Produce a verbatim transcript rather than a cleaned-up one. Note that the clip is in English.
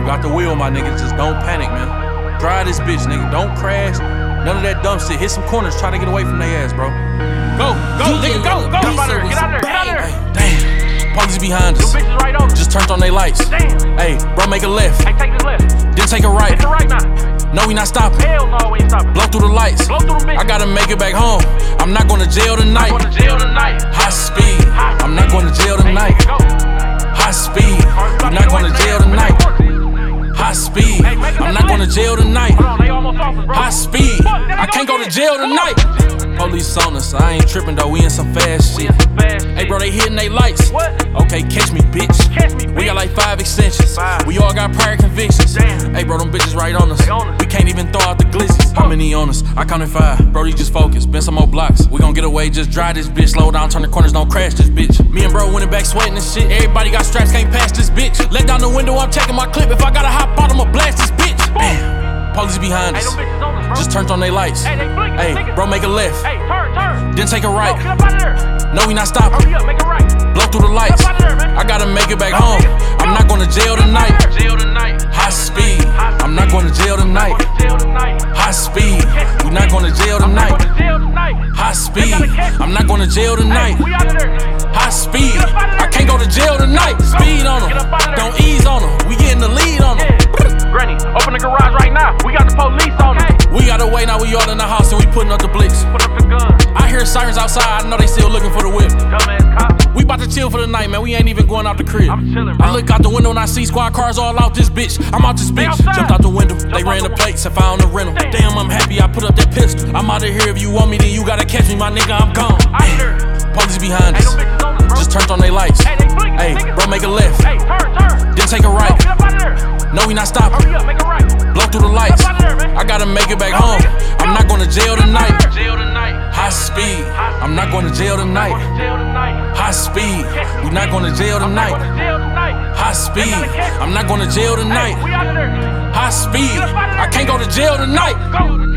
You got the wheel, my nigga. Just don't panic, man. Drive this bitch, nigga. Don't crash. None of that dumb shit. Hit some corners. Try to get away from their ass, bro. Go, go, nigga, go, go. Get out there, get out there, get out there. Damn. Police behind us. Your bitch is right over. Just turned on their lights. Damn. Hey, bro, make a left. Hey, take this left. Then take a right. Take the right now. No, we not stopping. Hell no, we ain't stopping. Blow through the lights. Blow through the bitch. I gotta make it back home. I'm not going to jail tonight. I'm going to jail tonight. High speed. I'm not going to jail tonight. High speed. I'm not going to jail tonight. High speed. I'm not going to jail tonight. High speed. I can't go to jail tonight. Police on us. I ain't tripping though. We in some fast shit. Hey, bro, they hitting they lights. Okay, catch me, bitch. We got like five extensions. We all got prior convictions. Hey, bro, them bitches right on us. We can't even throw out the glizzies. How many on us? I counted five. Brody, just focus. Been some more blocks. We gon' get away. Just drive this bitch. Slow down, turn the corners, don't crash this bitch. Me and bro went back sweating and shit. Everybody got straps, can't pass this bitch. Let down the window, I'm checking my clip. If I gotta hop out, I'ma blast this bitch. Bam. Police behind us. Just turned on their lights. Hey, bro, make a left. Then take a right. No, we not stopping. Blow through the lights. I gotta make it back home. I'm not going to jail tonight. High speed. I'm not going to jail tonight. High speed. We not going to jail tonight. High speed. I'm not going to jail tonight. High speed. I can't go to jail tonight. Speed on them. Don't ease on them. We getting the lead on them. Granny, open the garage right now. We got the police on them. We got away now. We all in the house and we putting up the blitz. Put up the guns. I hear sirens outside. I know they still looking for the whip. Dumbass cops. We bout to chill for the night, man. We ain't even going out the crib. I'm chilling, bro. I look out the window and I see squad cars all out this bitch. I'm out this bitch. Jumped out the window. They ran the plates. I found the rental. Damn, I'm happy I put up that pistol. I'm out of here. If you want me, then you gotta catch me, my nigga. I'm gone. Police behind us. Just turned on their lights. Hey, bro, make a left. Then take a right. No, we not stopping. Blow through the lights. I gotta make it back home. I'm not going to jail tonight. High speed. I'm not going to jail tonight. High speed. We not going to jail tonight. High speed. I'm not going to jail tonight. High speed. I can't go to jail tonight.